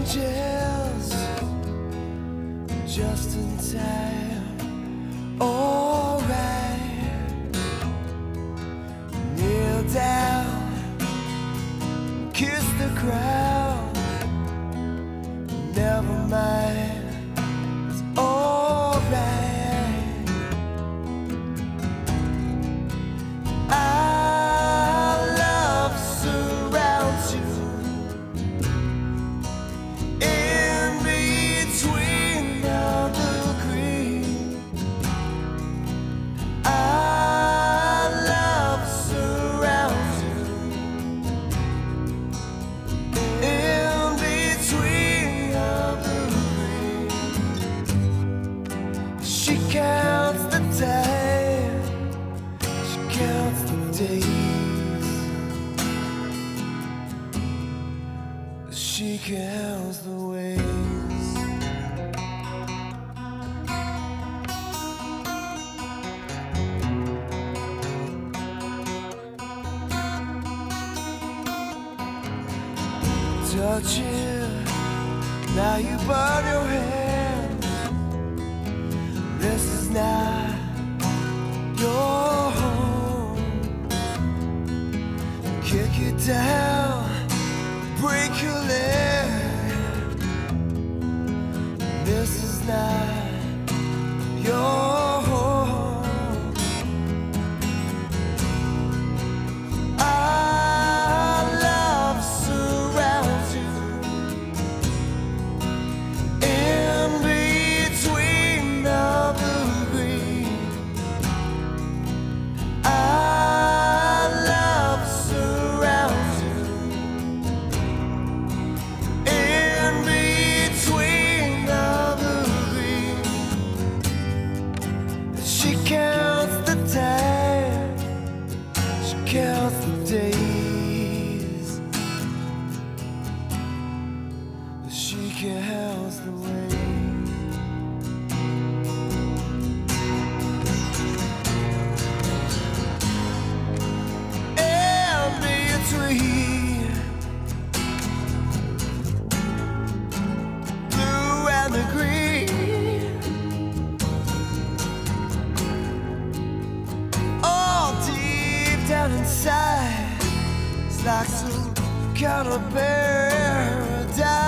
changes just in time. Alright, kneel down, kiss the ground. Never mind, it's alright. Our love surrounds you. In between the green, our love surrounds you. In between the green, she counts the time, she counts the days, she counts the ways. Touch it, now you burn your hand. This is not your home. Kick it down, break your leg. This is not your home. Our love surrounds you. In between the green, our love surrounds you. In between the green, she counts the time, she counts the days, she counts the ways. In between blue and the green, all deep down inside, it's like some kind of paradise.